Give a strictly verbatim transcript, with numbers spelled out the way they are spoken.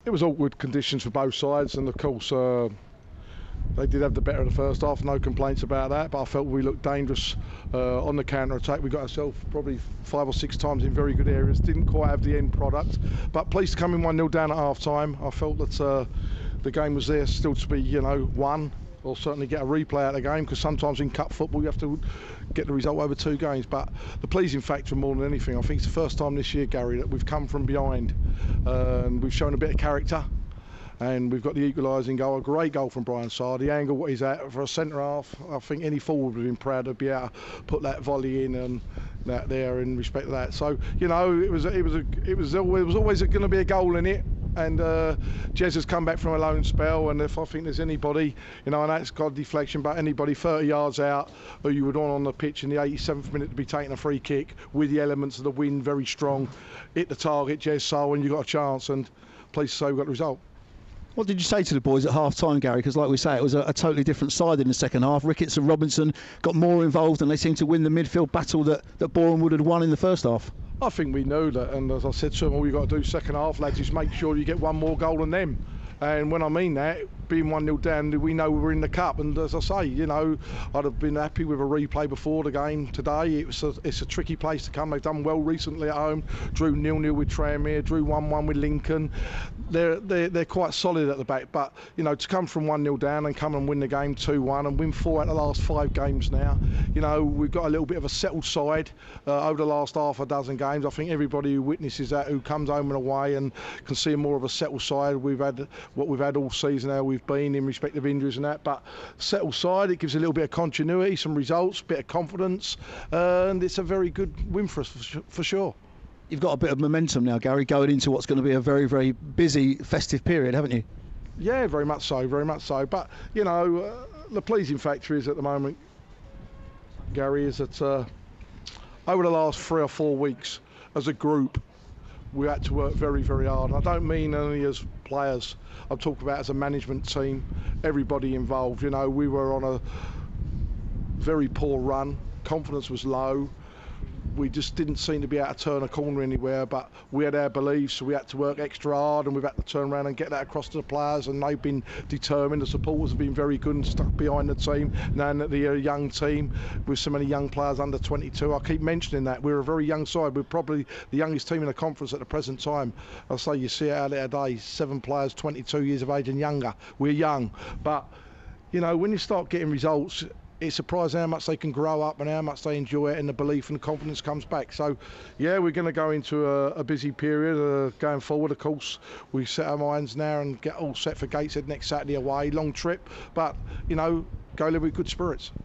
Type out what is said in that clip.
It was awkward conditions for both sides, and of course uh, they did have the better of the first half, no complaints about that, but I felt we looked dangerous uh, on the counter-attack. We got ourselves probably five or six times in very good areas, didn't quite have the end product, but pleased to come in one nil down at half-time. I felt that uh, the game was there still to be, you know, won, or certainly get a replay out of the game, because sometimes in cup football you have to get the result over two games. But the pleasing factor more than anything, I think it's the first time this year, Gary, that we've come from behind uh, and we've shown a bit of character, and we've got the equalising goal, a great goal from Brian Sarr. The angle what he's at for a centre half, I think any forward would have been proud to be able to put that volley in and that there in respect to that. So, you know, it was it was a, it was always, it was always going to be a goal in it. And uh, Jez has come back from a loan spell, and if I think there's anybody, you know, and that's got deflection, but anybody thirty yards out who you would want on the pitch in the eighty-seventh minute to be taking a free kick with the elements of the wind very strong, hit the target, Jez Sarr, and you got a chance, and pleased to say we got the result. What did you say to the boys at half time, Gary? Because like we say, it was a, a totally different side in the second half. Ricketts and Robinson got more involved, and they seemed to win the midfield battle that, that Boreham Wood had won in the first half. I think we knew that, and as I said to them, all you got to do second half, lads, is make sure you get one more goal than them. And when I mean that, being one nil down, we know we're in the cup. And as I say, you know, I'd have been happy with a replay before the game today. It was a, it's a tricky place to come. They've done well recently at home. Drew nil nil with Tranmere, drew one one with Lincoln. They're, they're, they're quite solid at the back. But, you know, to come from one nil down and come and win the game two one and win four out of the last five games now, you know, we've got a little bit of a settled side uh, over the last half a dozen games. I think everybody who witnesses that, who comes home and away and can see more of a settled side, we've had what we've had all season, how we've been in respect of injuries and that, but settled side, it gives a little bit of continuity, some results, bit of confidence, uh, and it's a very good win for us for, for sure. You've got a bit of momentum now, Gary, going into what's going to be a very, very busy festive period, haven't you? Yeah, very much so, very much so. But, you know, uh, the pleasing factor is at the moment, Gary, is that uh, over the last three or four weeks, as a group, we had to work very, very hard. And I don't mean only as players, I'm talking about as a management team, everybody involved. You know, we were on a very poor run, confidence was low. We just didn't seem to be able to turn a corner anywhere, but we had our beliefs, so we had to work extra hard, and we've had to turn around and get that across to the players, and they've been determined. The supporters have been very good and stuck behind the team. Now that they're a young team with so many young players under twenty-two, I keep mentioning that. We're a very young side. We're probably the youngest team in the conference at the present time. I'll say you see it out there today, seven players twenty-two years of age and younger. We're young, but you know, when you start getting results, it's surprising how much they can grow up and how much they enjoy it, and the belief and the confidence comes back. So, yeah, we're going to go into a, a busy period uh, going forward. Of course, we set our minds now and get all set for Gateshead next Saturday away. Long trip, but, you know, go live with good spirits.